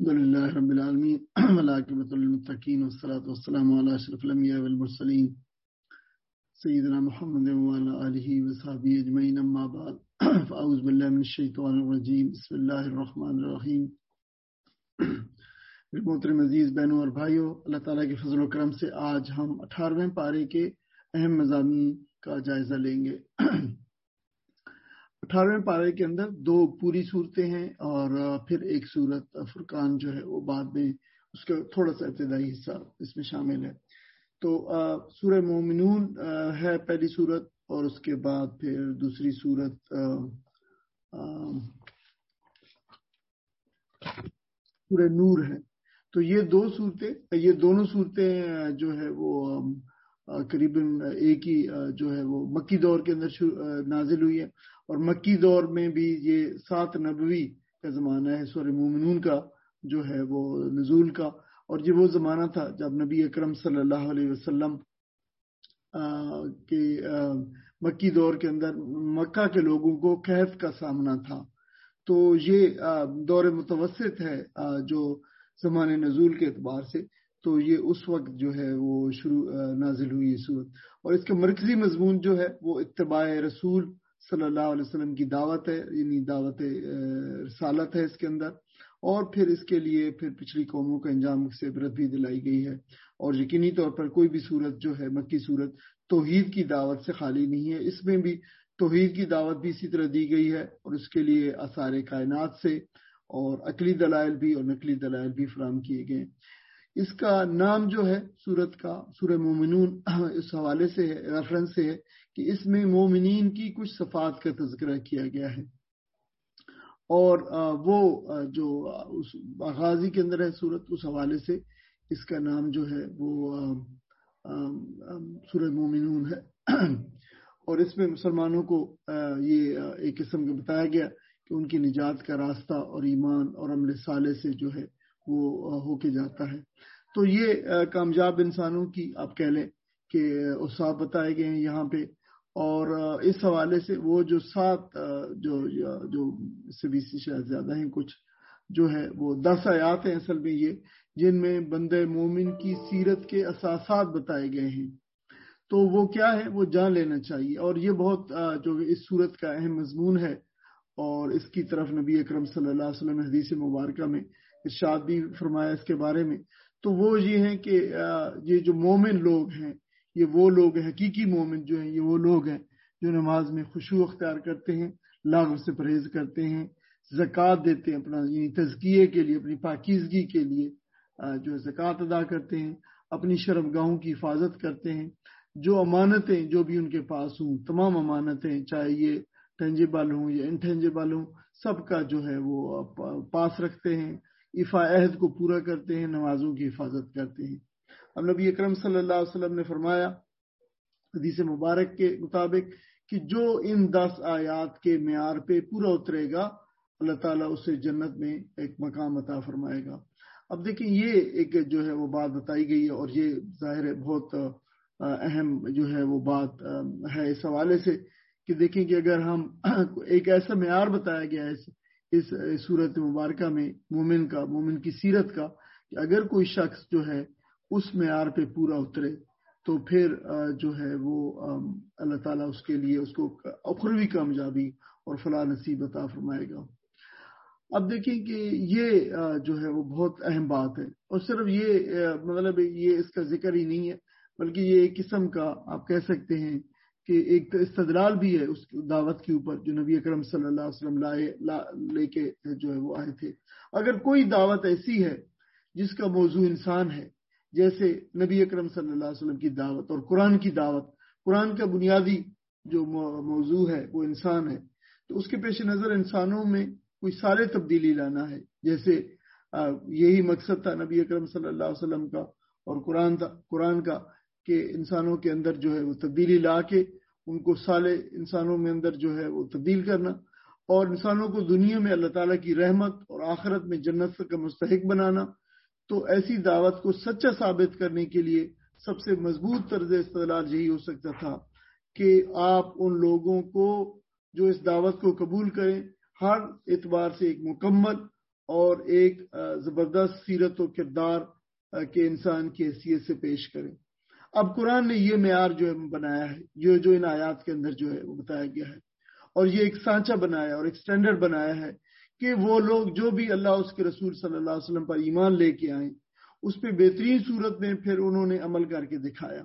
الحمدللہ رب العالمین والعاقبۃ للمتقین والصلاۃ والسلام علی اشرف الانبیاء والمرسلین سیدنا محمد وعلی آلہ وصحبہ اجمعین اما بعد فاعوذ باللہ من الشیطان الرجیم بسم اللہ الرحمن الرحیم۔ محترم عزیز بہنوں اور بھائیوں، اللہ تعالیٰ کے فضل و کرم سے آج ہم 18ویں پارے کے اہم مضامین کا جائزہ لیں گے۔ 18ویں پارے کے اندر 2 پوری صورتیں ہیں اور پھر ایک صورت فرقان جو ہے وہ بعد میں اس کا تھوڑا سا ابتدائی حصہ اس میں شامل ہے۔ تو سورہ مومنون ہے پہلی صورت، اور اس کے بعد پھر دوسری صورت سورہ نور ہے۔ تو یہ دونوں صورتیں جو ہے وہ قریباً ایک ہی جو ہے وہ مکی دور کے اندر نازل ہوئی ہے، اور مکی دور میں بھی یہ 7 نبوی کا زمانہ ہے سورہ مومنون کا جو ہے وہ نزول کا، اور یہ وہ زمانہ تھا جب نبی اکرم صلی اللہ علیہ وسلم کے مکی دور کے اندر مکہ کے لوگوں کو قحط کا سامنا تھا۔ تو یہ دور متوسط ہے جو زمان نزول کے اعتبار سے، تو یہ اس وقت جو ہے وہ نازل ہوئی یہ صورت، اور اس کا مرکزی مضمون جو ہے وہ اتباع رسول صلی اللہ علیہ وسلم کی دعوت ہے، یعنی دعوت رسالت ہے اس کے اندر، اور پھر اس کے لیے پھر پچھلی قوموں کا انجام سے عبرت بھی دلائی گئی ہے۔ اور یقینی طور پر کوئی بھی صورت جو ہے مکی صورت توحید کی دعوت سے خالی نہیں ہے، اس میں بھی توحید کی دعوت بھی اسی طرح دی گئی ہے، اور اس کے لیے آثار کائنات سے اور عقلی دلائل بھی اور نقلی دلائل بھی فراہم کیے گئے۔ اس کا نام جو ہے سورت کا سورہ مومنون اس حوالے سے ہے، ریفرنس سے ہے کہ اس میں مومنین کی کچھ صفات کا تذکرہ کیا گیا ہے، اور وہ جو اس آغازی کے اندر ہے سورت، اس حوالے سے اس کا نام جو ہے وہ سورہ مومنون ہے۔ اور اس میں مسلمانوں کو یہ ایک قسم کا بتایا گیا کہ ان کی نجات کا راستہ اور ایمان اور عمل صالح سے جو ہے وہ ہو کے جاتا ہے۔ تو یہ کامیاب انسانوں کی آپ کہہ لیں کہ اوصاف بتائے گئے ہیں یہاں پہ، اور اس حوالے سے وہ جو 7 جو اس سے بھی شاید زیادہ ہیں کچھ جو ہے وہ 10 آیات ہیں اصل میں یہ، جن میں بندہ مومن کی سیرت کے اساسات بتائے گئے ہیں۔ تو وہ کیا ہے وہ جان لینا چاہیے، اور یہ بہت جو اس صورت کا اہم مضمون ہے، اور اس کی طرف نبی اکرم صلی اللہ علیہ وسلم حدیث مبارکہ میں ارشاد بھی فرمایا اس کے بارے میں۔ تو وہ یہ ہیں کہ یہ جو مومن لوگ ہیں، یہ وہ لوگ ہیں، حقیقی مومن جو ہیں یہ وہ لوگ ہیں جو نماز میں خشوع اختیار کرتے ہیں، لاغو سے پرہیز کرتے ہیں، زکوٰۃ دیتے ہیں اپنا یعنی تزکیے کے لیے، اپنی پاکیزگی کے لیے جو زکوٰۃ ادا کرتے ہیں، اپنی شرمگاہوں کی حفاظت کرتے ہیں، جو امانتیں جو بھی ان کے پاس ہوں، تمام امانتیں چاہے یہ ٹینجیبل ہوں یا انٹینجیبل ہوں، سب کا جو ہے وہ پاس رکھتے ہیں، ایفاء عہد کو پورا کرتے ہیں، نمازوں کی حفاظت کرتے ہیں۔ اب نبی اکرم صلی اللہ علیہ وسلم نے فرمایا حدیث مبارک کے مطابق کہ جو ان 10 آیات کے معیار پہ پورا اترے گا، اللہ تعالیٰ اسے جنت میں ایک مقام عطا فرمائے گا۔ اب دیکھیں یہ ایک جو ہے وہ بات بتائی گئی ہے، اور یہ ظاہر ہے بہت اہم جو ہے وہ بات ہے اس حوالے سے کہ دیکھیں کہ اگر ہم ایک ایسا معیار بتایا گیا ہے اس صورت مبارکہ میں مومن کی سیرت کا، کہ اگر کوئی شخص جو ہے اس معیار پہ پورا اترے تو پھر جو ہے وہ اللہ تعالیٰ اس کے لیے اس کو اخروی کامیابی اور فلاح نصیب عطا فرمائے گا۔ اب دیکھیں کہ یہ جو ہے وہ بہت اہم بات ہے، اور صرف یہ مطلب یہ اس کا ذکر ہی نہیں ہے، بلکہ یہ ایک قسم کا آپ کہہ سکتے ہیں کہ ایک استدلال بھی ہے اس دعوت کے اوپر جو نبی اکرم صلی اللہ علیہ وسلم لے کے جو ہے وہ آئے تھے۔ اگر کوئی دعوت ایسی ہے جس کا موضوع انسان ہے، جیسے نبی اکرم صلی اللہ علیہ وسلم کی دعوت اور قرآن کی دعوت، قرآن کا بنیادی جو موضوع ہے وہ انسان ہے، تو اس کے پیش نظر انسانوں میں کوئی صالح تبدیلی لانا ہے، جیسے یہی مقصد تھا نبی اکرم صلی اللہ علیہ وسلم کا اور قرآن کا کہ انسانوں کے اندر جو ہے وہ تبدیلی لا کے ان کو صالح انسانوں میں اندر جو ہے وہ تبدیل کرنا، اور انسانوں کو دنیا میں اللہ تعالیٰ کی رحمت اور آخرت میں جنت کا مستحق بنانا۔ تو ایسی دعوت کو سچا ثابت کرنے کے لیے سب سے مضبوط طرز استدلال یہی ہو سکتا تھا کہ آپ ان لوگوں کو جو اس دعوت کو قبول کریں ہر اعتبار سے ایک مکمل اور ایک زبردست سیرت و کردار کے انسان کی حیثیت سے پیش کریں۔ اب قرآن نے یہ معیار جو ہے بنایا ہے، یہ جو ان آیات کے اندر جو ہے وہ بتایا گیا ہے، اور یہ ایک سانچہ بنایا اور ایک سٹینڈرڈ بنایا ہے کہ وہ لوگ جو بھی اللہ اس کے رسول صلی اللہ علیہ وسلم پر ایمان لے کے آئیں اس پہ بہترین صورت میں پھر انہوں نے عمل کر کے دکھایا،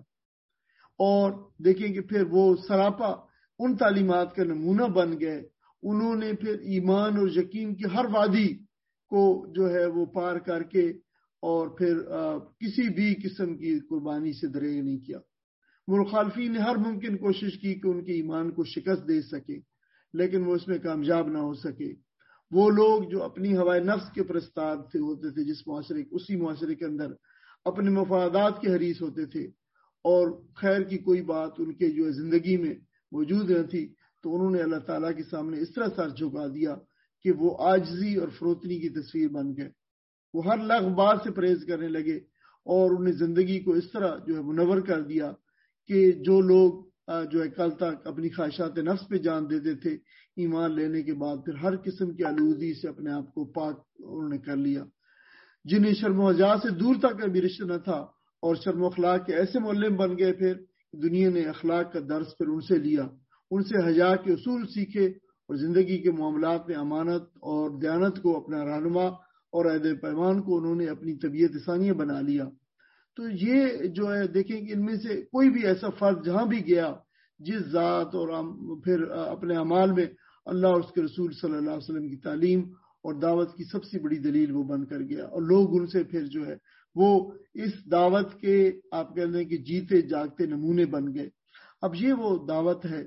اور دیکھیں کہ پھر وہ سراپا ان تعلیمات کا نمونہ بن گئے۔ انہوں نے پھر ایمان اور یقین کی ہر وادی کو جو ہے وہ پار کر کے اور پھر کسی بھی قسم کی قربانی سے دریغ نہیں کیا۔ مخالفین نے ہر ممکن کوشش کی کہ ان کے ایمان کو شکست دے سکے، لیکن وہ اس میں کامیاب نہ ہو سکے۔ وہ لوگ جو اپنی ہوائے نفس کے پرستار سے ہوتے تھے، اسی معاشرے کے اندر اپنے مفادات کے حریص ہوتے تھے، اور خیر کی کوئی بات ان کے جو زندگی میں موجود نہ تھی، تو انہوں نے اللہ تعالیٰ کے سامنے اس طرح سر جھکا دیا کہ وہ عاجزی اور فروتنی کی تصویر بن گئے۔ وہ ہر لغو بات سے پرہیز کرنے لگے، اور انہیں زندگی کو اس طرح جو ہے منور کر دیا کہ جو لوگ جو ہے کل تک اپنی خواہشات نفس پہ جان دیتے تھے، ایمان لینے کے بعد پھر ہر قسم کی آلودگی سے اپنے آپ کو پاک انہوں نے کر لیا۔ جنہیں شرم و حیا سے دور تک ابھی رشتہ نہ تھا، اور شرم و اخلاق کے ایسے معلم بن گئے، پھر دنیا نے اخلاق کا درس پھر ان سے لیا، ان سے حیا کے اصول سیکھے، اور زندگی کے معاملات میں امانت اور دیانت کو اپنا رہنما اور عہد پیمان کو انہوں نے اپنی طبیعت ثانیہ بنا لیا۔ تو یہ جو ہے دیکھیں کہ ان میں سے کوئی بھی ایسا فرد جہاں بھی گیا جس ذات اور پھر اپنے اعمال میں اللہ اور اس کے رسول صلی اللہ علیہ وسلم کی تعلیم اور دعوت کی سب سے بڑی دلیل وہ بن کر گیا، اور لوگ ان سے پھر جو ہے وہ اس دعوت کے آپ کہہ لیں کہ جیتے جاگتے نمونے بن گئے۔ اب یہ وہ دعوت ہے،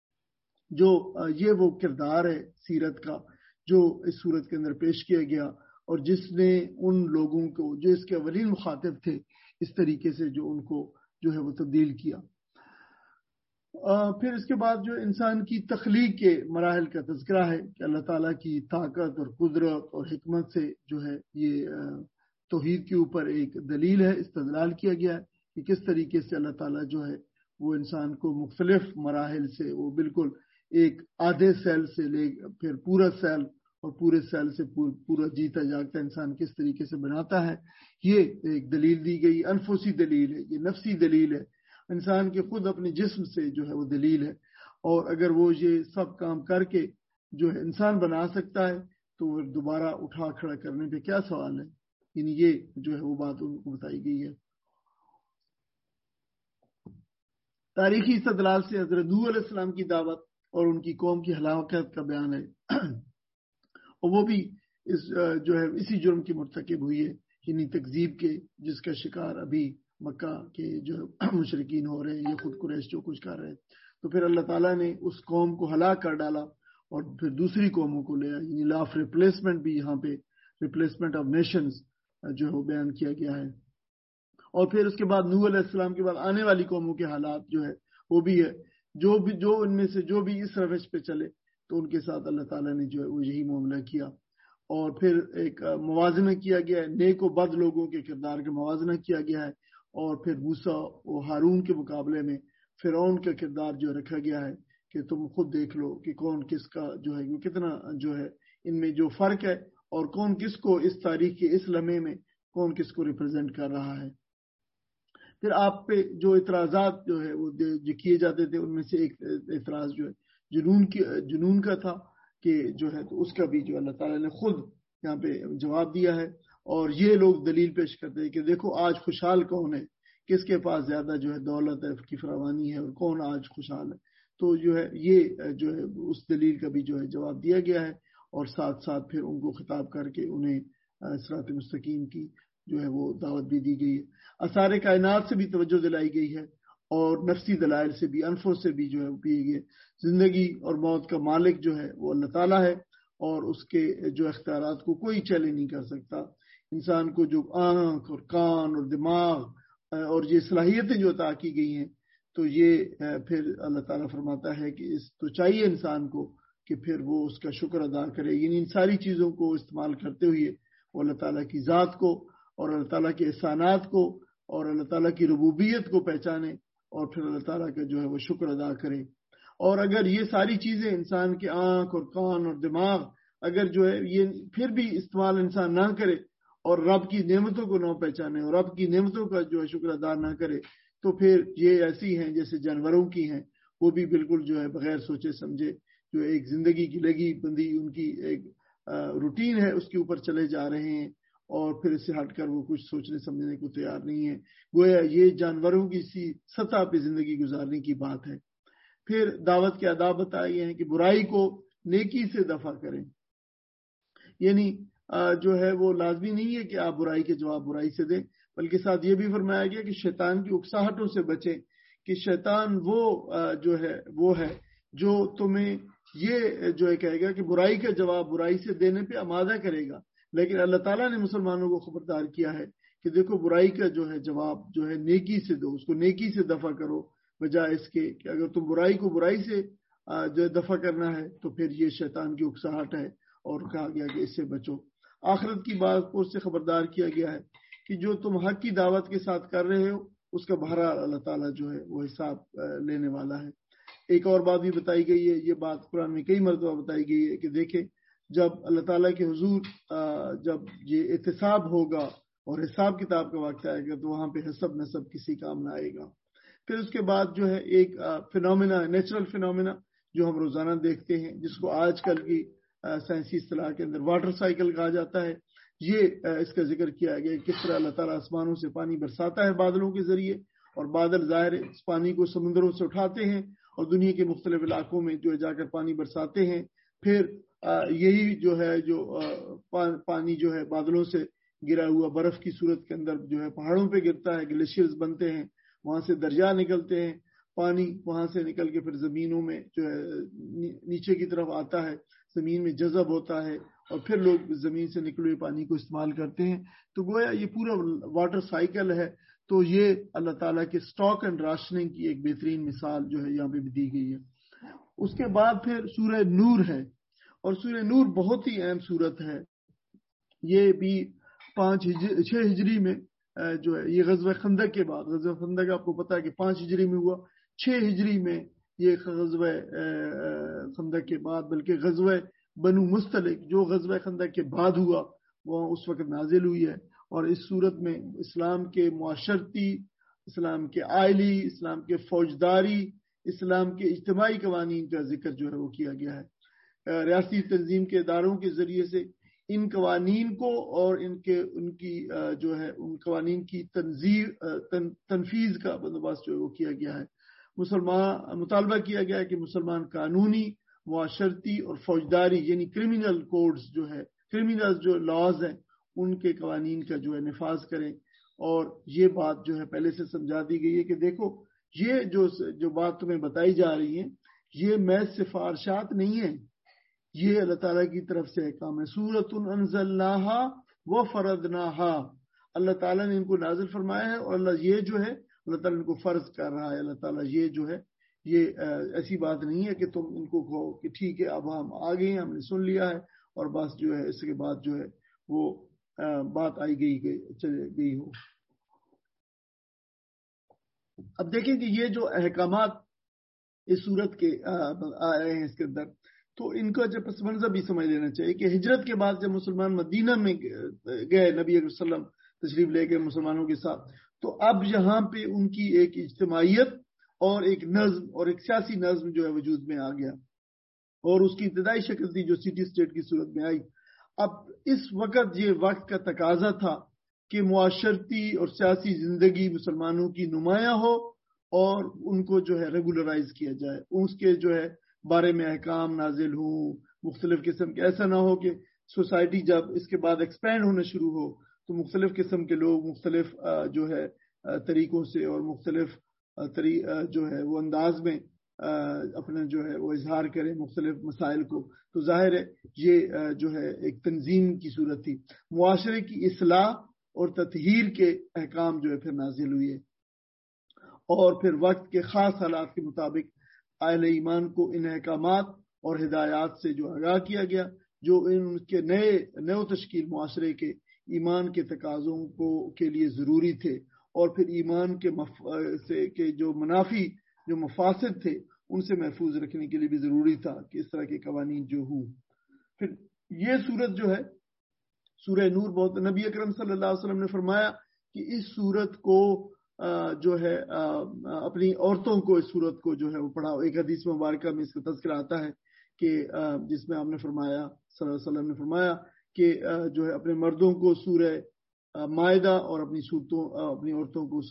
جو یہ وہ کردار ہے سیرت کا جو اس صورت کے اندر پیش کیا گیا، اور جس نے ان لوگوں کو جو اس کے اولین مخاطب تھے اس طریقے سے جو ان کو جو ہے وہ تبدیل کیا۔ پھر اس کے بعد جو انسان کی تخلیق کے مراحل کا تذکرہ ہے کہ اللہ تعالیٰ کی طاقت اور قدرت اور حکمت سے جو ہے یہ توحید کے اوپر ایک دلیل ہے، استدلال کیا گیا ہے کہ کس طریقے سے اللہ تعالیٰ جو ہے وہ انسان کو مختلف مراحل سے، وہ بالکل ایک آدھے سیل سے لے پھر پورا سیل، اور پورے سیل سے پورا جیتا جاگتا انسان کس طریقے سے بناتا ہے، یہ ایک دلیل دی گئی، انفسی دلیل ہے، یہ نفسی دلیل ہے، انسان کے خود اپنے جسم سے جو ہے وہ دلیل ہے۔ اور اگر وہ یہ سب کام کر کے جو ہے انسان بنا سکتا ہے تو وہ دوبارہ اٹھا کھڑا کرنے پہ کیا سوال ہے، یعنی یہ جو ہے وہ بات ان کو بتائی گئی ہے۔ تاریخی استدلال سے حضرت نوح علیہ السلام کی دعوت اور ان کی قوم کی ہلاکت کا بیان ہے، اور وہ بھی جو ہے اسی جرم کی مرتکب ہوئی ہے، یعنی تکذیب کے، جس کا شکار ابھی مکہ کے جو مشرکین ہو رہے ہیں، یہ خود قریش جو کچھ کر رہے ہیں۔ تو پھر اللہ تعالیٰ نے اس قوم کو ہلاک کر ڈالا اور پھر دوسری قوموں کو لیا، یعنی لا آف ریپلیسمنٹ بھی یہاں پہ ریپلیسمنٹ آف نیشنز جو ہے وہ بیان کیا گیا ہے۔ اور پھر اس کے بعد نوح علیہ السلام کے بعد آنے والی قوموں کے حالات جو ہے وہ بھی ہے، جو ان میں سے جو بھی اس روش پہ چلے تو ان کے ساتھ اللہ تعالیٰ نے جو ہے وہ یہی معاملہ کیا۔ اور پھر ایک موازنہ کیا گیا ہے، نیک و بد لوگوں کے کردار کا موازنہ کیا گیا ہے، اور پھر موسیٰ و ہارون کے مقابلے میں فرعون کا کردار جو رکھا گیا ہے کہ تم خود دیکھ لو کہ کون کس کا جو ہے وہ کتنا جو ہے ان میں جو فرق ہے، اور کون کس کو اس تاریخ کے اس لمحے میں کون کس کو ریپرزینٹ کر رہا ہے۔ پھر آپ پہ جو اعتراضات جو ہے وہ جو کیے جاتے تھے، ان میں سے ایک اعتراض جو ہے جنون کا تھا کہ جو ہے تو اس کا بھی جو اللہ تعالیٰ نے خود یہاں پہ جواب دیا ہے، اور یہ لوگ دلیل پیش کرتے ہیں کہ دیکھو آج خوشحال کون ہے، کس کے پاس زیادہ جو ہے دولت ہے کی فراوانی ہے، اور کون آج خوشحال ہے۔ تو جو ہے یہ جو ہے اس دلیل کا بھی جو ہے جواب دیا گیا ہے، اور ساتھ ساتھ پھر ان کو خطاب کر کے انہیں صراط مستقیم کی جو ہے وہ دعوت بھی دی گئی ہے۔ آثار کائنات سے بھی توجہ دلائی گئی ہے، اور نفسی دلائل سے بھی، انفس سے بھی جو ہے پیے گئے۔ زندگی اور موت کا مالک جو ہے وہ اللہ تعالیٰ ہے، اور اس کے جو اختیارات کو کوئی چیلنج نہیں کر سکتا۔ انسان کو جو آنکھ اور کان اور دماغ اور یہ صلاحیتیں جو عطا کی گئی ہیں، تو یہ پھر اللہ تعالیٰ فرماتا ہے کہ اس تو چاہیے انسان کو کہ پھر وہ اس کا شکر ادا کرے، یعنی ان ساری چیزوں کو استعمال کرتے ہوئے وہ اللہ تعالیٰ کی ذات کو اور اللہ تعالیٰ کے احسانات کو اور اللہ تعالیٰ کی ربوبیت کو پہچانے، اور پھر اللہ تعالیٰ کا جو ہے وہ شکر ادا کرے۔ اور اگر یہ ساری چیزیں انسان کے آنکھ اور کان اور دماغ اگر جو ہے یہ پھر بھی استعمال انسان نہ کرے اور رب کی نعمتوں کو نہ پہچانے اور رب کی نعمتوں کا جو ہے شکر ادا نہ کرے تو پھر یہ ایسی ہیں جیسے جانوروں کی ہیں، وہ بھی بالکل جو ہے بغیر سوچے سمجھے جو ایک زندگی کی لگی بندی ان کی ایک روٹین ہے اس کے اوپر چلے جا رہے ہیں، اور پھر اس سے ہٹ کر وہ کچھ سوچنے سمجھنے کو تیار نہیں ہے، گویا یہ جانوروں کی سی سطح پہ زندگی گزارنے کی بات ہے۔ پھر دعوت کے آداب بتائے گئے ہیں کہ برائی کو نیکی سے دفع کریں، یعنی جو ہے وہ لازمی نہیں ہے کہ آپ برائی کے جواب برائی سے دیں، بلکہ ساتھ یہ بھی فرمایا گیا کہ شیطان کی اکساہٹوں سے بچیں، کہ شیطان جو ہے وہ ہے جو تمہیں یہ جو ہے کہے گا کہ برائی کا جواب برائی سے دینے پہ آمادہ کرے گا، لیکن اللہ تعالیٰ نے مسلمانوں کو خبردار کیا ہے کہ دیکھو برائی کا جو ہے جواب جو ہے نیکی سے دو، اس کو نیکی سے دفع کرو، بجائے اس کے کہ اگر تم برائی کو برائی سے جو ہے دفع کرنا ہے تو پھر یہ شیطان کی اکساہٹ ہے، اور کہا گیا کہ اس سے بچو۔ آخرت کی بات کو اس سے خبردار کیا گیا ہے کہ جو تم حق کی دعوت کے ساتھ کر رہے ہو اس کا بہرحال اللہ تعالیٰ جو ہے وہ حساب لینے والا ہے۔ ایک اور بات بھی بتائی گئی ہے، یہ بات قرآن میں کئی مرتبہ بتائی گئی ہے کہ دیکھیں جب اللہ تعالیٰ کے حضور جب یہ احتساب ہوگا اور حساب کتاب کا وقت آئے گا تو وہاں پہ حسب نسب کسی کام نہ آئے گا۔ پھر اس کے بعد جو ہے ایک فینومینا، نیچرل فینومینا جو ہم روزانہ دیکھتے ہیں، جس کو آج کل کی سائنسی اصطلاح کے اندر واٹر سائیکل کہا جاتا ہے، یہ اس کا ذکر کیا گیا کس طرح اللہ تعالیٰ آسمانوں سے پانی برساتا ہے بادلوں کے ذریعے، اور بادل ظاہر اس پانی کو سمندروں سے اٹھاتے ہیں اور دنیا کے مختلف علاقوں میں جو جا کر پانی برساتے ہیں۔ پھر یہی جو ہے جو پانی جو ہے بادلوں سے گرا ہوا برف کی صورت کے اندر جو ہے پہاڑوں پہ گرتا ہے، گلیشیئرز بنتے ہیں، وہاں سے دریا نکلتے ہیں، پانی وہاں سے نکل کے پھر زمینوں میں جو ہے نیچے کی طرف آتا ہے، زمین میں جذب ہوتا ہے، اور پھر لوگ زمین سے نکلے ہوئے پانی کو استعمال کرتے ہیں۔ تو گویا یہ پورا واٹر سائیکل ہے، تو یہ اللہ تعالیٰ کے سٹاک اینڈ راشننگ کی ایک بہترین مثال جو ہے یہاں پہ بھی دی گئی ہے۔ اس کے بعد پھر سورہ نور ہے، اور سورہ نور بہت ہی اہم سورت ہے، یہ بھی 6 ہجری میں جو ہے یہ غزوہ خندق کے بعد، غزوہ خندق آپ کو پتا ہے کہ 5 ہجری میں ہوا، 6 ہجری میں یہ غزوہ خندق کے بعد، بلکہ غزوہ بنو مستلق جو غزوہ خندق کے بعد ہوا وہ اس وقت نازل ہوئی ہے، اور اس صورت میں اسلام کے معاشرتی، اسلام کے آئلی، اسلام کے فوجداری، اسلام کے اجتماعی قوانین کا ذکر جو ہے وہ کیا گیا ہے۔ ریاستی تنظیم کے اداروں کے ذریعے سے ان قوانین کو اور ان کی جو ہے ان قوانین کی تنفیذ کا بندوبست جو ہے وہ کیا گیا ہے۔ مطالبہ کیا گیا ہے کہ مسلمان قانونی، معاشرتی اور فوجداری یعنی کرمینل کوڈز جو ہے، کرمینل جو لاز ہیں ان کے قوانین کا جو ہے نفاذ کریں، اور یہ بات جو ہے پہلے سے سمجھا دی گئی ہے کہ دیکھو یہ جو بات تمہیں بتائی جا رہی ہے یہ محض سفارشات نہیں ہیں، یہ اللہ تعالیٰ کی طرف سے احکام ہے۔ سورۃ انزلناہا وفرضناہا، اللہ تعالیٰ نے ان کو نازل فرمایا ہے، اور اللہ یہ جو ہے اللہ تعالیٰ ان کو فرض کر رہا ہے۔ اللہ تعالیٰ یہ جو ہے یہ ایسی بات نہیں ہے کہ تم ان کو کہو کہ ٹھیک ہے اب ہم آ گئے ہیں، ہم نے سن لیا ہے، اور بس جو ہے اس کے بعد جو ہے وہ بات آئی چلی گئی ہو۔ اب دیکھیں کہ یہ جو احکامات اس صورت کے آئے ہیں اس کے اندر، تو ان کا جو پس منظر بھی سمجھ لینا چاہیے کہ ہجرت کے بعد جب مسلمان مدینہ میں گئے، نبی علیہ وسلم تشریف لے گئے مسلمانوں کے ساتھ، تو اب یہاں پہ ان کی ایک اجتماعیت اور ایک نظم اور ایک سیاسی نظم جو ہے وجود میں آ گیا، اور اس کی ابتدائی شکل تھی جو سٹی اسٹیٹ کی صورت میں آئی۔ اب اس وقت یہ وقت کا تقاضا تھا کہ معاشرتی اور سیاسی زندگی مسلمانوں کی نمایاں ہو اور ان کو جو ہے ریگولرائز کیا جائے، اس کے جو ہے بارے میں احکام نازل ہوں مختلف قسم کے، ایسا نہ ہو کہ سوسائٹی جب اس کے بعد ایکسپینڈ ہونا شروع ہو تو مختلف قسم کے لوگ مختلف جو ہے طریقوں سے اور مختلف جو ہے وہ انداز میں اپنا جو ہے وہ اظہار کریں مختلف مسائل کو، تو ظاہر ہے یہ جو ہے ایک تنظیم کی صورت تھی۔ معاشرے کی اصلاح اور تطہیر کے احکام جو ہے پھر نازل ہوئے، اور پھر وقت کے خاص حالات کے مطابق اہل ایمان کو ان احکامات اور ہدایات سے جو آگاہ کیا گیا جو ان کے نئے تشکیل معاشرے کے ایمان کے تقاضوں کے لیے ضروری تھے، اور پھر ایمان کے جو منافی جو مفاسد تھے ان سے محفوظ رکھنے کے لیے بھی ضروری تھا کہ اس طرح کے قوانین جو ہوں۔ پھر یہ صورت جو ہے سورہ نور بہت، نبی اکرم صلی اللہ علیہ وسلم نے فرمایا کہ اس صورت کو جو ہے اپنی عورتوں کو اس صورت کو جو ہے وہ پڑھاؤ. ایک حدیث مبارکہ میں اس کا تذکرہ آتا ہے کہ جس میں آپ نے فرمایا صلی اللہ علیہ وسلم نے فرمایا کہ جو ہے اپنے مردوں کو سورہ مائدہ اور اپنی عورتوں کو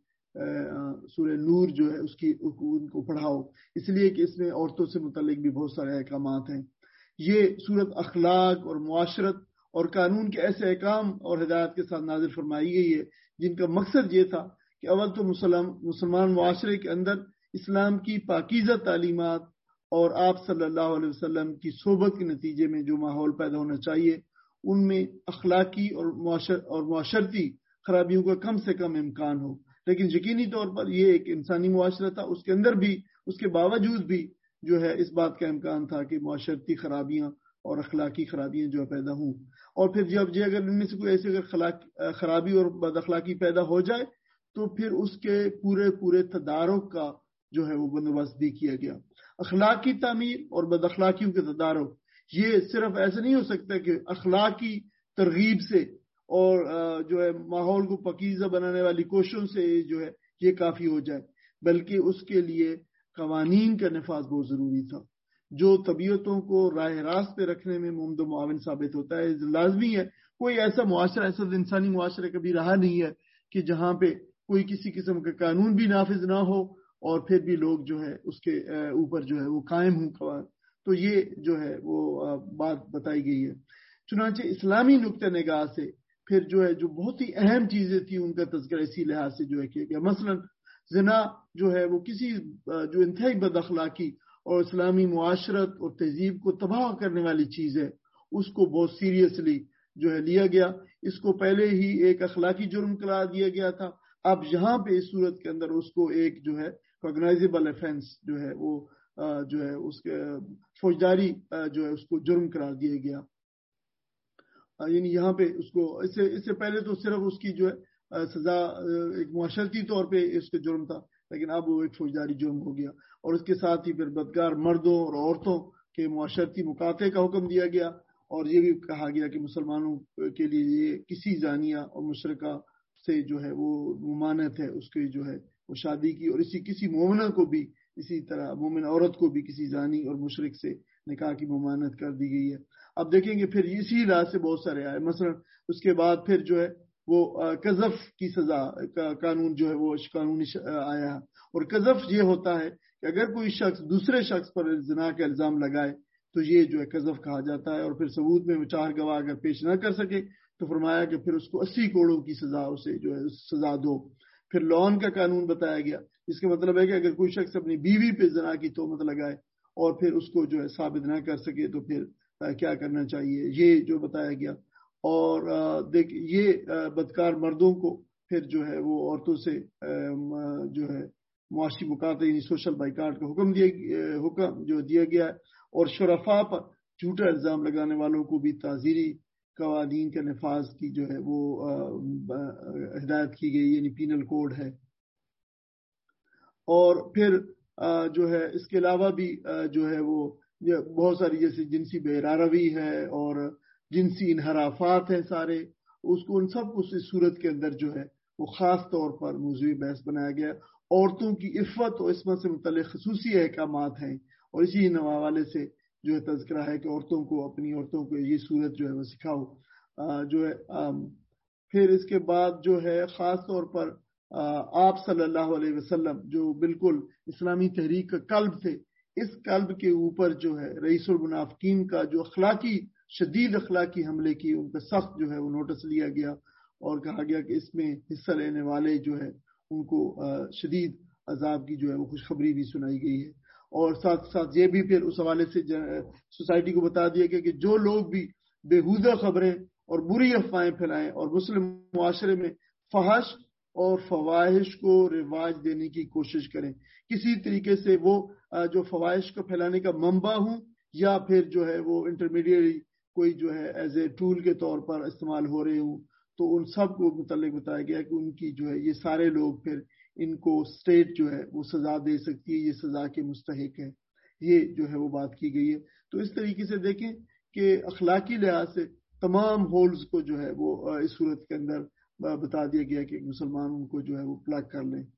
سورہ نور جو ہے ان کو پڑھاؤ، اس لیے کہ اس میں عورتوں سے متعلق بھی بہت سارے احکامات ہیں. یہ صورت اخلاق اور معاشرت اور قانون کے ایسے احکام اور ہدایات کے ساتھ نازل فرمائی گئی ہے جن کا مقصد یہ تھا کہ اول تو مسلمان معاشرے کے اندر اسلام کی پاکیزہ تعلیمات اور آپ صلی اللہ علیہ وسلم کی صحبت کے نتیجے میں جو ماحول پیدا ہونا چاہیے ان میں اخلاقی اور معاشرتی خرابیوں کا کم سے کم امکان ہو. لیکن یقینی طور پر یہ ایک انسانی معاشرہ تھا، اس کے اندر بھی اس کے باوجود بھی جو ہے اس بات کا امکان تھا کہ معاشرتی خرابیاں اور اخلاقی خرابیاں جو پیدا ہوں. اور پھر جب اگر ان میں سے کوئی ایسی اگر خرابی اور بد اخلاقی پیدا ہو جائے تو پھر اس کے پورے تدارک کا جو ہے وہ بندوبست بھی کیا گیا. اخلاقی تعمیر اور بد اخلاقیوں کے تدارک یہ صرف ایسے نہیں ہو سکتا کہ اخلاقی ترغیب سے اور جو ہے ماحول کو پاکیزہ بنانے والی کوششوں سے جو ہے یہ کافی ہو جائے، بلکہ اس کے لیے قوانین کا نفاذ بہت ضروری تھا جو طبیعتوں کو راہ راست پہ رکھنے میں ممد و معاون ثابت ہوتا ہے. لازمی ہے، کوئی ایسا معاشرہ، ایسا انسانی معاشرہ کبھی رہا نہیں ہے کہ جہاں پہ کوئی کسی قسم کا قانون بھی نافذ نہ ہو اور پھر بھی لوگ جو ہے اس کے اوپر جو ہے وہ قائم ہوں. تو یہ جو ہے وہ بات بتائی گئی ہے. چنانچہ اسلامی نقطہ نگاہ سے پھر جو ہے جو بہت ہی اہم چیزیں تھیں ان کا تذکرہ اسی لحاظ سے جو ہے کیا گیا. مثلا زنا جو ہے وہ کسی جو انتہائی بد اخلاقی اور اسلامی معاشرت اور تہذیب کو تباہ کرنے والی چیز ہے، اس کو بہت سیریسلی جو ہے لیا گیا. اس کو پہلے ہی ایک اخلاقی جرم قرار دیا گیا تھا، اب یہاں پہ اس صورت کے اندر اس کو ایک جو ہے کوگنائزیبل افینس جو ہے وہ جو ہے اس کے فوجداری جو ہے اس کو جرم قرار دیا گیا. یعنی یہاں پہ اس کو اس سے پہلے تو صرف اس کی جو ہے سزا ایک معاشرتی طور پہ اس کے جرم تھا، لیکن اب وہ ایک فوجداری جرم ہو گیا. اور اس کے ساتھ ہی پھر بدکار مردوں اور عورتوں کے معاشرتی مقاطعے کا حکم دیا گیا، اور یہ بھی کہا گیا کہ مسلمانوں کے لیے یہ کسی زانیہ اور مشرکہ سے جو ہے وہ ممانعت ہے اس کی جو ہے وہ شادی کی، اور کسی مومنہ کو بھی اسی طرح مومن عورت کو بھی کسی زانی اور مشرک سے نکاح کی ممانعت کر دی گئی ہے. اب دیکھیں گے پھر اسی راز سے بہت سارے آئے. مثلا اس کے بعد پھر جو ہے وہ قذف کی سزا کا قانون جو ہے وہ قانونی آیا ہے. اور قذف یہ ہوتا ہے کہ اگر کوئی شخص دوسرے شخص پر زنا کا الزام لگائے تو یہ جو ہے قذف کہا جاتا ہے. اور پھر ثبوت میں 4 گواہ اگر پیش نہ کر سکے تو فرمایا کہ پھر اس کو 80 کوڑوں کی سزا اسے جو ہے سزا دو. پھر لعن کا قانون بتایا گیا، جس کا مطلب ہے کہ اگر کوئی شخص اپنی بیوی پہ زنا کی تہمت لگائے اور پھر اس کو جو ہے ثابت نہ کر سکے تو پھر کیا کرنا چاہیے، یہ جو بتایا گیا. اور دیکھ یہ بدکار مردوں کو پھر جو ہے وہ عورتوں سے جو ہے معاشی مقاطعے یعنی سوشل بائیکاٹ کا حکم جو دیا گیا ہے. اور شرفاء پر جھوٹا الزام لگانے والوں کو بھی تعزیری قوانین کے نفاذ کی جو ہے وہ ہدایت کی گئی، یعنی پینل کوڈ ہے. اور پھر جو ہے اس کے علاوہ بھی جو ہے وہ بہت ساری جیسے جنسی بے روی ہے اور جنسی انحرافات ہیں سارے، اس کو ان سب کو اس صورت کے اندر جو ہے وہ خاص طور پر موضوع بحث بنایا گیا. عورتوں کی عفت اور عصمت سے متعلق خصوصی احکامات ہیں، اور اسی حوالے سے جو ہے تذکرہ ہے کہ اپنی عورتوں کو یہ صورت جو ہے وہ سکھاؤ جو ہے. پھر اس کے بعد جو ہے خاص طور پر آپ صلی اللہ علیہ وسلم جو بالکل اسلامی تحریک کا قلب تھے، اس قلب کے اوپر جو ہے رئیس المنافقین کا جو شدید اخلاقی حملے کی ان کا سخت جو ہے وہ نوٹس لیا گیا، اور کہا گیا کہ اس میں حصہ لینے والے جو ہے ان کو شدید عذاب کی جو ہے وہ خوشخبری بھی سنائی گئی ہے. اور ساتھ ساتھ یہ بھی پھر اس حوالے سے سوسائٹی کو بتا دیا گیا کہ جو لوگ بھی بےہودہ خبریں اور بری افواہیں پھیلائیں اور مسلم معاشرے میں فحش اور فواحش کو رواج دینے کی کوشش کریں، کسی طریقے سے وہ جو فواحش کو پھیلانے کا منبع ہوں یا پھر جو ہے وہ انٹرمیڈیٹ کوئی جو ہے ایز اے ٹول کے طور پر استعمال ہو رہے ہوں، تو ان سب کو متعلق بتایا گیا کہ ان کی جو ہے یہ سارے لوگ پھر ان کو اسٹیٹ جو ہے وہ سزا دے سکتی ہے، یہ سزا کے مستحق ہے. یہ جو ہے وہ بات کی گئی ہے. تو اس طریقے سے دیکھیں کہ اخلاقی لحاظ سے تمام ہولز کو جو ہے وہ اس صورت کے اندر بتا دیا گیا کہ مسلمان ان کو جو ہے وہ پلگ کر لیں.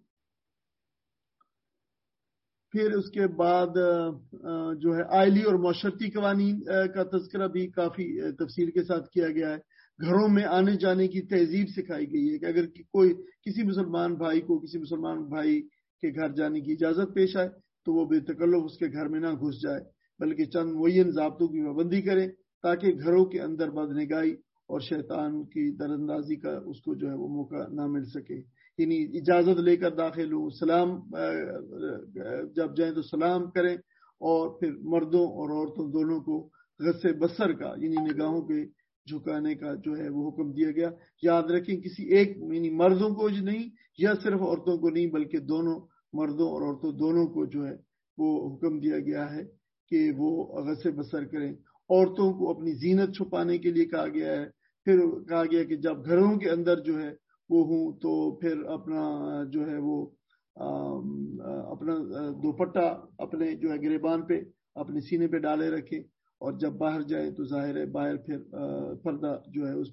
پھر اس کے بعد جو ہے آئلی اور معاشرتی قوانین کا تذکرہ بھی کافی تفصیل کے ساتھ کیا گیا ہے. گھروں میں آنے جانے کی تہذیب سکھائی گئی ہے کہ اگر کوئی کسی مسلمان بھائی کو کسی مسلمان بھائی کے گھر جانے کی اجازت پیش آئے تو وہ بے تکلف اس کے گھر میں نہ گھس جائے بلکہ چند معین ضابطوں کی پابندی کرے تاکہ گھروں کے اندر بدنگاہی اور شیطان کی دراندازی کا اس کو جو ہے وہ موقع نہ مل سکے. یعنی اجازت لے کر داخل ہوں، سلام جب جائیں تو سلام کریں، اور پھر مردوں اور عورتوں دونوں کو غض بصر کا یعنی نگاہوں کے جھکانے کا جو ہے وہ حکم دیا گیا. یاد رکھیں کسی ایک یعنی مردوں کو نہیں یا صرف عورتوں کو نہیں بلکہ دونوں مردوں اور عورتوں دونوں کو جو ہے وہ حکم دیا گیا ہے کہ وہ غض بصر کریں. عورتوں کو اپنی زینت چھپانے کے لیے کہا گیا ہے. پھر کہا گیا کہ جب گھروں کے اندر جو ہے وہ ہوں تو پھر اپنا جو ہے وہ اپنا دوپٹہ اپنے جو ہے گریبان پہ اپنے سینے پہ ڈالے رکھیں، اور جب باہر جائیں تو ظاہر ہے باہر پھر پردہ جو ہے اس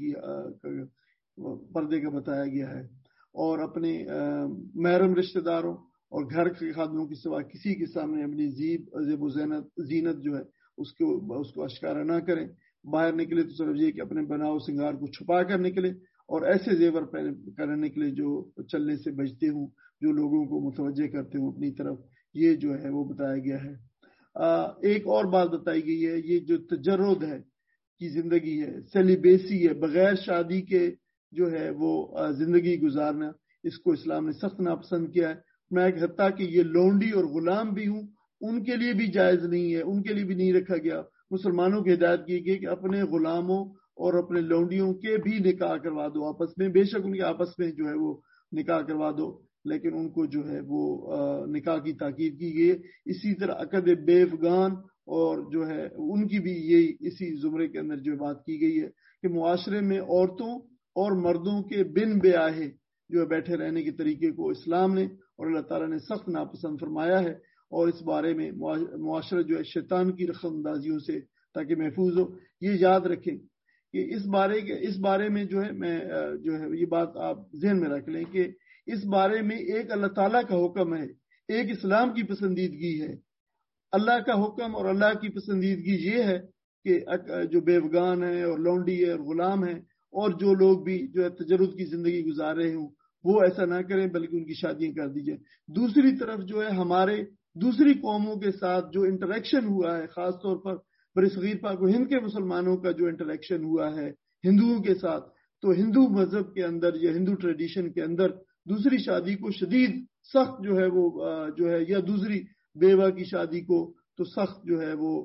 پردے کا بتایا گیا ہے. اور اپنے محرم رشتہ داروں اور گھر کے خادموں کے سوا کسی کے سامنے اپنی زیب و زینت جو ہے اس کو اشکارا نہ کریں. باہر نکلے تو صرف یہ کہ اپنے بناؤ سنگار کو چھپا کر نکلے اور ایسے زیور کرنے نکلے جو چلنے سے بچتے ہوں، جو لوگوں کو متوجہ کرتے ہوں اپنی طرف. یہ جو ہے وہ بتایا گیا ہے. ایک اور بات بتائی گئی ہے، یہ جو تجرد ہے کی زندگی ہے، سیلیبیسی ہے، بغیر شادی کے جو ہے وہ زندگی گزارنا، اس کو اسلام نے سخت ناپسند کیا ہے. میں حتیٰ کہ یہ لونڈی اور غلام بھی ہوں ان کے لیے بھی جائز نہیں ہے، ان کے لیے بھی نہیں رکھا گیا. مسلمانوں کی ہدایت کی گئی کہ اپنے غلاموں اور اپنے لونڈیوں کے بھی نکاح کروا دو آپس میں، بے شک ان کے آپس میں جو ہے وہ نکاح کروا دو، لیکن ان کو جو ہے وہ نکاح کی تاکید کی گئی. اسی طرح عقد بیفگان اور جو ہے ان کی بھی یہی اسی زمرے کے اندر جو بات کی گئی ہے کہ معاشرے میں عورتوں اور مردوں کے بن بیاہے جو ہے بیٹھے رہنے کے طریقے کو اسلام نے اور اللہ تعالیٰ نے سخت ناپسند فرمایا ہے. اور اس بارے میں معاشرہ جو ہے شیطان کی رخ اندازیوں سے تاکہ محفوظ ہو. یہ یاد رکھیں کہ اس بارے میں جو ہے میں جو ہے یہ بات آپ ذہن میں رکھ لیں کہ اس بارے میں ایک اللہ تعالیٰ کا حکم ہے، ایک اسلام کی پسندیدگی ہے. اللہ کا حکم اور اللہ کی پسندیدگی یہ ہے کہ جو بیوگان ہیں اور لونڈی ہے اور غلام ہیں اور جو لوگ بھی جو ہے تجرد کی زندگی گزار رہے ہوں وہ ایسا نہ کریں بلکہ ان کی شادیاں کر دی جائیں. دوسری طرف جو ہے ہمارے دوسری قوموں کے ساتھ جو انٹریکشن ہوا ہے، خاص طور پر برصغیر پاک و ہند کے مسلمانوں کا جو انٹریکشن ہوا ہے ہندوؤں کے ساتھ، تو ہندو مذہب کے اندر یا ہندو ٹریڈیشن کے اندر دوسری شادی کو شدید سخت جو ہے وہ جو ہے یا دوسری بیوہ کی شادی کو تو سخت جو ہے وہ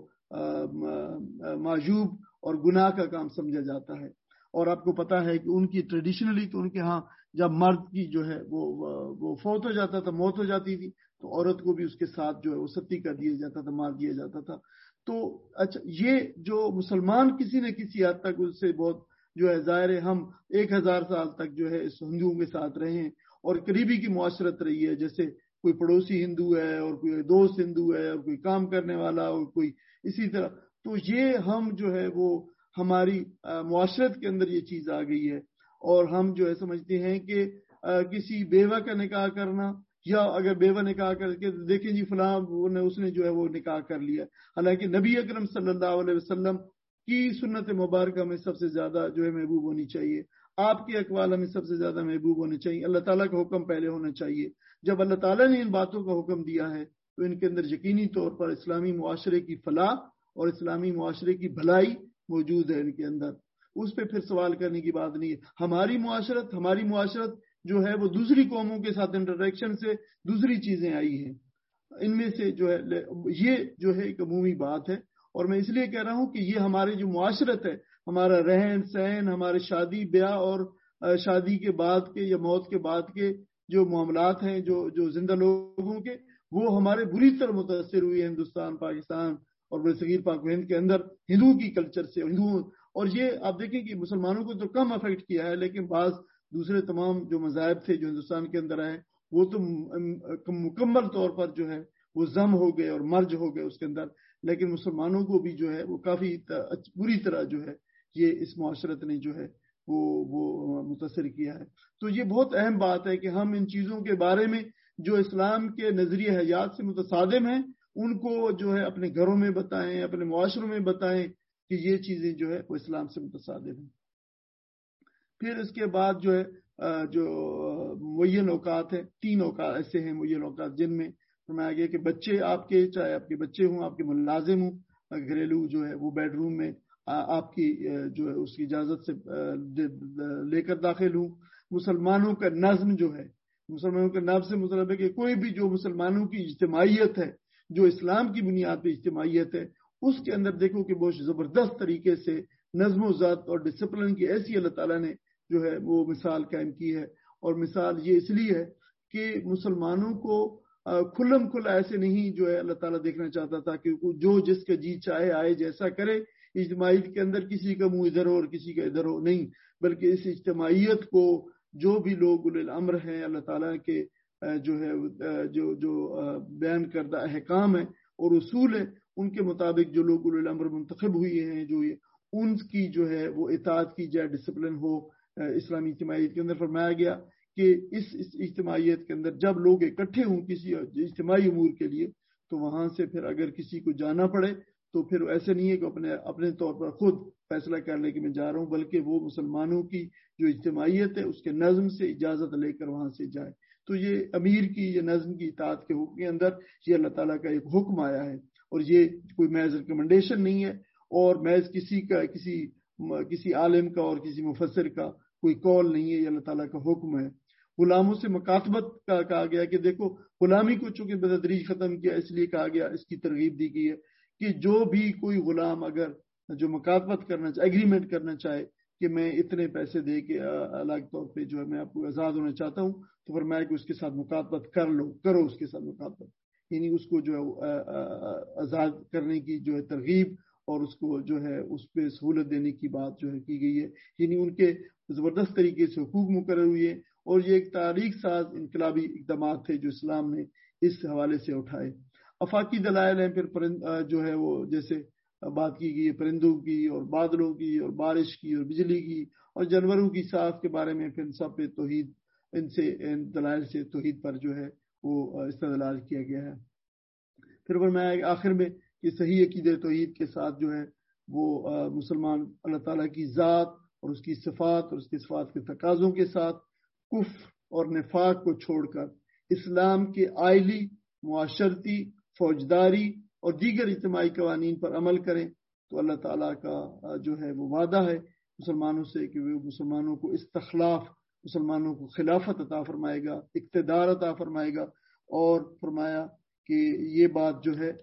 معجوب اور گناہ کا کام سمجھا جاتا ہے. اور آپ کو پتا ہے کہ ان کی ٹریڈیشنلی تو ان کے ہاں جب مرد کی جو ہے وہ فوت ہو جاتا تھا، موت ہو جاتی تھی، تو عورت کو بھی اس کے ساتھ جو ہے وہ ستی کر دیا جاتا تھا، مار دیا جاتا تھا. تو اچھا یہ جو مسلمان کسی نہ کسی حد تک اس سے بہت جو ہے ظاہر ہے ہم 1000 سال تک جو ہے اس ہندوؤں کے ساتھ رہے ہیں اور قریبی کی معاشرت رہی ہے، جیسے کوئی پڑوسی ہندو ہے اور کوئی دوست ہندو ہے اور کوئی کام کرنے والا اور کوئی اسی طرح. تو یہ ہم جو ہے وہ ہماری معاشرت کے اندر یہ چیز آ گئی ہے اور ہم جو ہے سمجھتے ہیں کہ کسی بیوہ کا نکاح کرنا یا اگر بیوہ نکاح کر کے دیکھیں جی فلاں اس نے جو ہے وہ نکاح کر لیا، حالانکہ نبی اکرم صلی اللہ علیہ وسلم کی سنت مبارکہ میں سب سے زیادہ جو ہے محبوب ہونی چاہیے، آپ کے اقوال میں سب سے زیادہ محبوب ہونے چاہیے، اللہ تعالیٰ کا حکم پہلے ہونا چاہیے. جب اللہ تعالیٰ نے ان باتوں کا حکم دیا ہے تو ان کے اندر یقینی طور پر اسلامی معاشرے کی فلاح اور اسلامی معاشرے کی بھلائی موجود ہے ان کے اندر. اس پہ پھر سوال کرنے کی بات نہیں ہے. ہماری معاشرت جو ہے وہ دوسری قوموں کے ساتھ انٹریکشن سے دوسری چیزیں آئی ہیں، ان میں سے جو ہے یہ جو ہے ایک عمومی بات ہے. اور میں اس لیے کہہ رہا ہوں کہ یہ ہماری جو معاشرت ہے، ہمارا رہن سہن، ہمارے شادی بیاہ اور شادی کے بعد کے یا موت کے بعد کے جو معاملات ہیں جو زندہ لوگوں کے، وہ ہمارے بری طرح متاثر ہوئے ہندوستان، پاکستان اور برصغیر پاک و ہند کے اندر ہندوؤں کی کلچر سے. اور یہ آپ دیکھیں کہ مسلمانوں کو تو کم افیکٹ کیا ہے، لیکن بعض دوسرے تمام جو مذاہب تھے جو ہندوستان کے اندر آئے وہ تو مکمل طور پر جو ہے وہ ضم ہو گئے اور مرج ہو گئے اس کے اندر. لیکن مسلمانوں کو بھی جو ہے وہ کافی بری طرح جو ہے یہ اس معاشرت نے جو ہے وہ متاثر کیا ہے. تو یہ بہت اہم بات ہے کہ ہم ان چیزوں کے بارے میں جو اسلام کے نظریہ حیات سے متصادم ہیں ان کو جو ہے اپنے گھروں میں بتائیں, اپنے معاشروں میں بتائیں کہ یہ چیزیں جو ہے وہ اسلام سے متصادم ہیں. پھر اس کے بعد جو ہے جو معین اوقات ہیں, 3 اوقات ایسے ہیں معین اوقات جن میں فرمایا گیا کہ بچے آپ کے, چاہے آپ کے بچے ہوں, آپ کے ملازم ہوں, گھریلو جو ہے وہ بیڈ روم میں آپ کی جو ہے اس کی اجازت سے لے کر داخل ہوں. مسلمانوں کا نظم جو ہے, مسلمانوں کا نظم سے مطلب ہے کہ کوئی بھی جو مسلمانوں کی اجتماعیت ہے, جو اسلام کی بنیاد پہ اجتماعیت ہے, اس کے اندر دیکھو کہ بہت زبردست طریقے سے نظم و ضبط اور ڈسپلن کی ایسی اللہ تعالیٰ نے جو ہے وہ مثال قائم کی ہے. اور مثال یہ اس لیے ہے کہ مسلمانوں کو کھلم کھلا ایسے نہیں جو ہے اللہ تعالیٰ دیکھنا چاہتا تھا کہ جو جس کا جی چاہے آئے جیسا کرے, اجتماعیت کے اندر کسی کا منہ ادھر ہو اور کسی کا ادھر ہو, نہیں, بلکہ اس اجتماعیت کو جو بھی لوگ اولو الامر ہیں اللہ تعالیٰ کے جو ہے جو بیان کردہ احکام ہیں اور اصول ہیں ان کے مطابق جو لوگ اولو الامر منتخب ہوئے ہیں جو ان کی جو ہے وہ اطاعت کی جائے, ڈسپلن ہو اسلامی اجتماعیت کے اندر. فرمایا گیا کہ اس اجتماعیت کے اندر جب لوگ اکٹھے ہوں کسی اجتماعی امور کے لیے تو وہاں سے پھر اگر کسی کو جانا پڑے تو پھر ایسے نہیں ہے کہ اپنے طور پر خود فیصلہ کر لے کہ میں جا رہا ہوں, بلکہ وہ مسلمانوں کی جو اجتماعیت ہے اس کے نظم سے اجازت لے کر وہاں سے جائے. تو یہ امیر کی یہ نظم کی اطاعت کے حکم کے اندر یہ اللہ تعالیٰ کا ایک حکم آیا ہے, اور یہ کوئی محض ریکمنڈیشن نہیں ہے اور محض کسی عالم کا اور کسی مفسر کا کوئی قول نہیں ہے, یہ اللہ تعالیٰ کا حکم ہے. غلاموں سے مکاتبت کا کہا گیا کہ دیکھو غلامی کو چونکہ بتدریج ختم کیا اس لیے کہا گیا, اس کی ترغیب دی گئی ہے کہ جو بھی کوئی غلام اگر جو مکاتبت کرنا چاہے, ایگریمنٹ کرنا چاہے کہ میں اتنے پیسے دے کے الگ طور پہ جو ہے میں آپ کو آزاد ہونا چاہتا ہوں, تو فرمایا کہ اس کے ساتھ مکاتبت کرو اس کے ساتھ مکاتبت, یعنی اس کو جو ہے آزاد کرنے کی جو ہے ترغیب اور اس کو جو ہے اس پہ سہولت دینے کی بات جو ہے کی گئی ہے. یعنی ان کے زبردست طریقے سے حقوق مقرر ہوئے اور یہ ایک تاریخ ساز انقلابی اقدامات تھے جو اسلام نے اس حوالے سے اٹھائے. افاقی دلائل ہیں پھر جو ہے وہ جیسے بات کی گئی ہے پرندوں کی اور بادلوں کی اور بارش کی اور بجلی کی اور جانوروں کی صاف کے بارے میں, پھر سب پہ توحید, ان دلائل سے توحید پر جو ہے وہ استدلال کیا گیا ہے. پھر فرمایا آخر میں کہ صحیح عقیدہ توحید کے ساتھ جو ہے وہ مسلمان اللہ تعالیٰ کی ذات اور اس کی صفات اور اس کی صفات کے تقاضوں کے ساتھ کفر اور نفاق کو چھوڑ کر اسلام کے آئلی, معاشرتی, فوجداری اور دیگر اجتماعی قوانین پر عمل کریں تو اللہ تعالیٰ کا جو ہے وہ وعدہ ہے مسلمانوں سے کہ وہ مسلمانوں کو استخلاف, مسلمانوں کو خلافت عطا فرمائے گا, اقتدار عطا فرمائے گا. اور فرمایا کہ یہ بات جو ہے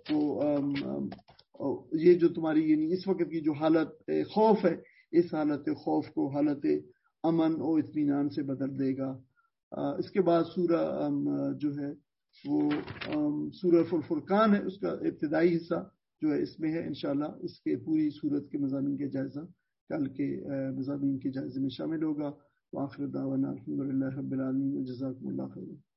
وہ یہ جو تمہاری یعنی اس وقت کی جو حالت خوف ہے, اس حالت خوف کو حالت امن اور اطمینان سے بدل دے گا. اس کے بعد سورہ جو ہے وہ سورہ الفرقان ہے, اس کا ابتدائی حصہ جو ہے اس میں ہے. انشاءاللہ اس کے پوری سورت کے مضامین کا جائزہ کل کے مضامین کے جائزے میں شامل ہوگا. وآخر دعوانا الحمدللہ رب العالمین, جزاکم اللہ خیر.